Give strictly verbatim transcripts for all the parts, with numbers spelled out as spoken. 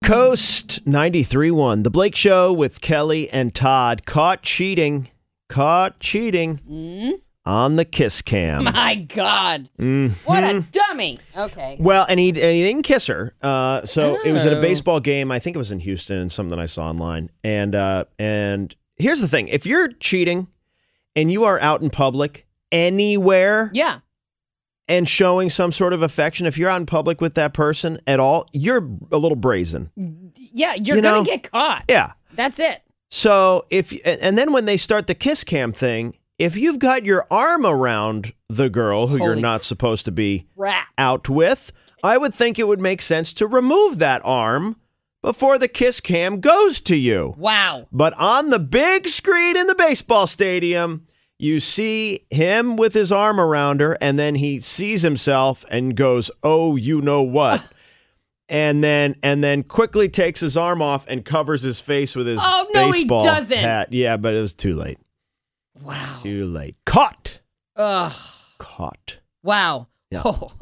Coast ninety-three point one. The Blake Show with Kelly and Todd. Caught cheating. Caught cheating Mm? on the kiss cam. My God. Mm-hmm. What a dummy. Okay. Well, and he, and he didn't kiss her. Uh, so it was at a Oh. baseball game. I think it was in Houston, something I saw online. And uh, and here's the thing. If you're cheating and you are out in public anywhere Yeah. and showing some sort of affection, if you're out in public with that person at all, you're a little brazen. Yeah, you're You going know? to get caught. Yeah. That's it. So if and then when they start the kiss cam thing, if you've got your arm around the girl who you're Holy not supposed to be Crap. out with, I would think it would make sense to remove that arm before the kiss cam goes to you. Wow. But on the big screen in the baseball stadium, you see him with his arm around her, and then he sees himself and goes, "Oh, you know what?" and then and then quickly takes his arm off and covers his face with his Oh, no, he baseball doesn't. hat. Yeah, but it was too late. Wow. Too late. Caught. Ugh. Caught. Wow. Yeah.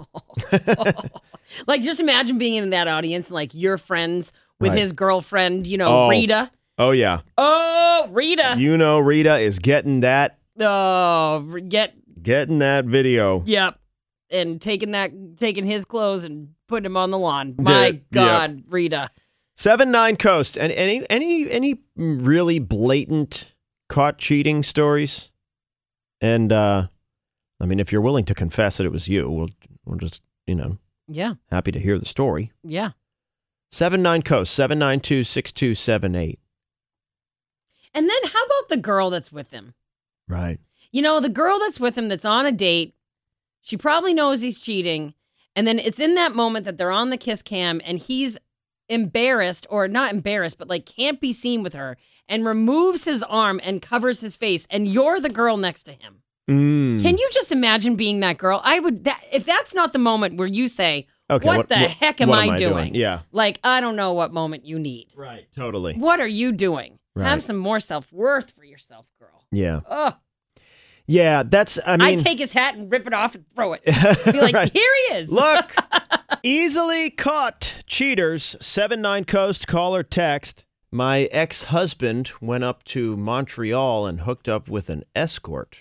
Like, just imagine being in that audience and, like, you're friends with Right. his girlfriend, you know, Oh. Rita. Oh, yeah. Oh, Rita. You know Rita is getting that, Oh, get, getting that video. yep. And taking that, taking his clothes and putting him on the lawn. My Yep. God, Rita. Seven nine Coast. And any any any really blatant caught cheating stories? And uh, I mean, if you're willing to confess that it was you, we'll we're just you know Yeah. happy to hear the story. Yeah. Seven nine Coast. Seven nine two six two seven eight. And then how about the girl that's with him? Right. You know, the girl that's with him that's on a date, she probably knows he's cheating. And then it's in that moment that they're on the kiss cam and he's embarrassed, or not embarrassed, but like can't be seen with her, and removes his arm and covers his face. And you're the girl next to him. Mm. Can you just imagine being that girl? I would, that, if that's not the moment where you say, Okay, what, what- the what- heck am what I, am I doing? doing? Yeah. Like, I don't know what moment you need. Right. Totally. What are you doing? Right. Have some more self-worth for yourself, girl. Yeah. Ugh. Yeah. That's. I mean. I'd take his hat and rip it off and throw it. Be like, Right. here he is. Look, easily caught cheaters. Seven nine Coast, call or text. My ex-husband went up to Montreal and hooked up with an escort.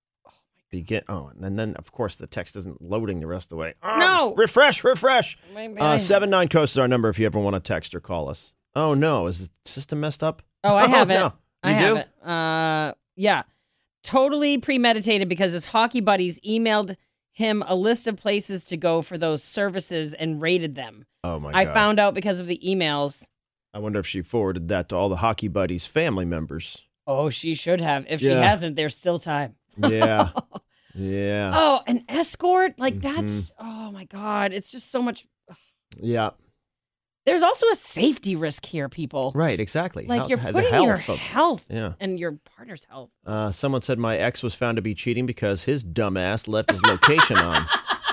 Begin. Oh, and then of course the text isn't loading the rest of the way. Oh, No. refresh, refresh. Maybe Uh, I- seven nine Coast is our number if you ever want to text or call us. Oh no, is the system messed up? Oh, I have it. no. I You have do? it. Uh, yeah. Totally premeditated because his hockey buddies emailed him a list of places to go for those services and rated them. Oh my I god. found out because of the emails. I wonder if she forwarded that to all the hockey buddies' family members. Oh, she should have. If she Yeah. hasn't, there's still time. Yeah. Yeah. Oh, an escort? Like, Mm-hmm. that's, oh my God. It's just so much. Yeah. There's also a safety risk here, people. Right, exactly. Like, How- you're the putting your health of- health Yeah. and your partner's health. Uh, someone said my ex was found to be cheating because his dumbass left his location on.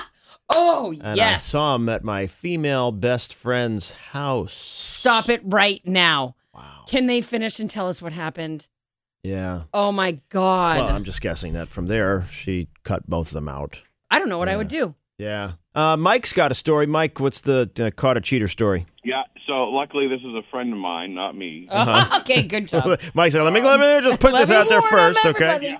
Oh, And yes. I saw him at my female best friend's house. Stop it right now. Wow. Can they finish and tell us what happened? Yeah. Oh my God. Well, I'm just guessing that from there, she cut both of them out. I don't know what I would do. Yeah. Uh, Mike's got a story. Mike, what's the uh, caught a cheater story? Yeah, so luckily this is a friend of mine, not me. Uh-huh. Okay, good job. Mike said, let me, let me just put Let this me out there warn first, them, okay? everybody.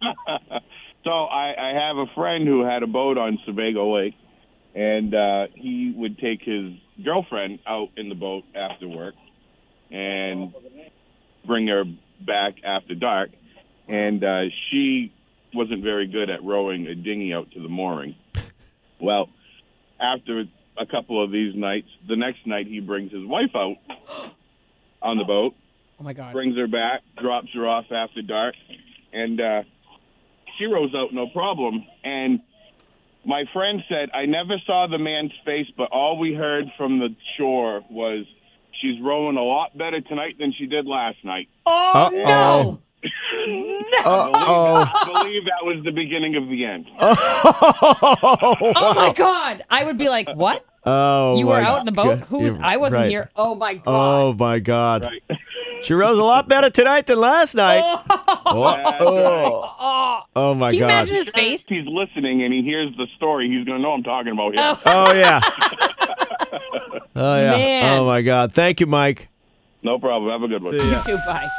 So I, I have a friend who had a boat on Sebago Lake, and uh, he would take his girlfriend out in the boat after work and bring her back after dark. And uh, she wasn't very good at rowing a dinghy out to the mooring. Well, after a couple of these nights, the next night he brings his wife out on the boat, Oh my God. brings her back, drops her off after dark, and uh, she rows out no problem. And my friend said, I never saw the man's face, but all we heard from the shore was, she's rowing a lot better tonight than she did last night. Oh, Uh-oh. no. Uh-oh. I believe that was the beginning of the end. Oh my God. I would be like, what? Oh, You were my out in the boat? God. Who was, You're I wasn't right. here. Oh my God. Oh, my God. Right. She rose a lot better tonight than last night. Oh, oh. Oh. Oh, my Can you God. imagine his If face? he's listening and he hears the story, he's going to know I'm talking about him. Oh. Oh, yeah. Oh yeah. Man. Oh my God. Thank you, Mike. No problem. Have a good one. See ya. You too, bye.